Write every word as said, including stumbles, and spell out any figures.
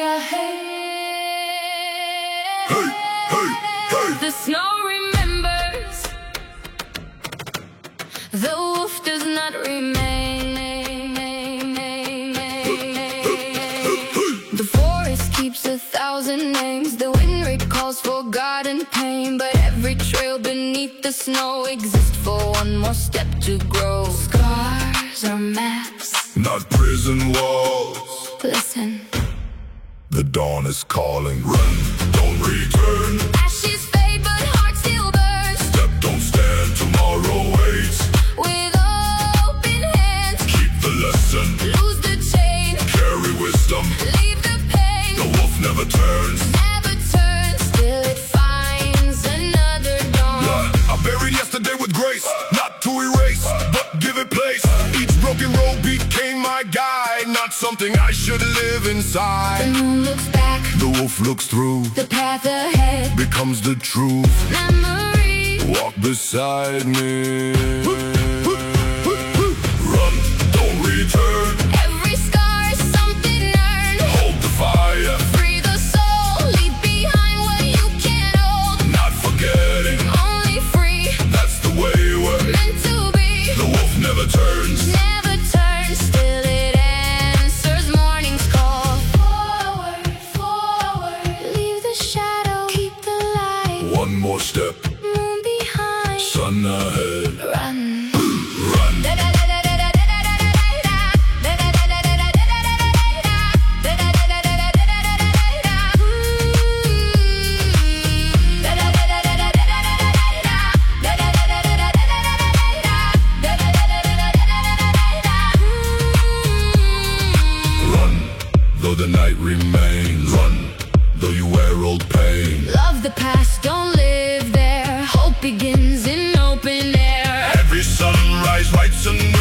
Hey, hey, hey. The snow remembers, the wolf does not remain. The forest keeps a thousand names, the wind recalls forgotten pain, but every trail beneath the snow exists for one more step to grow. Scars are maps, Not prison walls. listen. The dawn is calling. Run, don't return. Ashes fade but heart still burns. Step, don't stand, tomorrow waits. With open hands, Keep the lesson, lose the chain, carry wisdom. leave the pain. The wolf never turns. Never turns till it finds another dawn. Yeah, I buried yesterday with grace, not to erase, but give it place. Each broken road became my guide, not something I should live The inside. moon looks back, The wolf looks through, the path ahead, becomes the truth. memory. Walk beside me. Run, don't return. Every scar is something earned. Hold the fire, Free the soul, leave behind what you can't hold. not forgetting. Only free, That's the way we're. meant to be. The wolf never turns. Never turns till it answers morning's call. Forward, forward, leave the shadow, keep the light. One more step, Moon behind, sun ahead. run. Run, run, though the night remains. Run, though you wear old pain. Love the past, don't live there. Hope begins in open air. Every sunrise writes a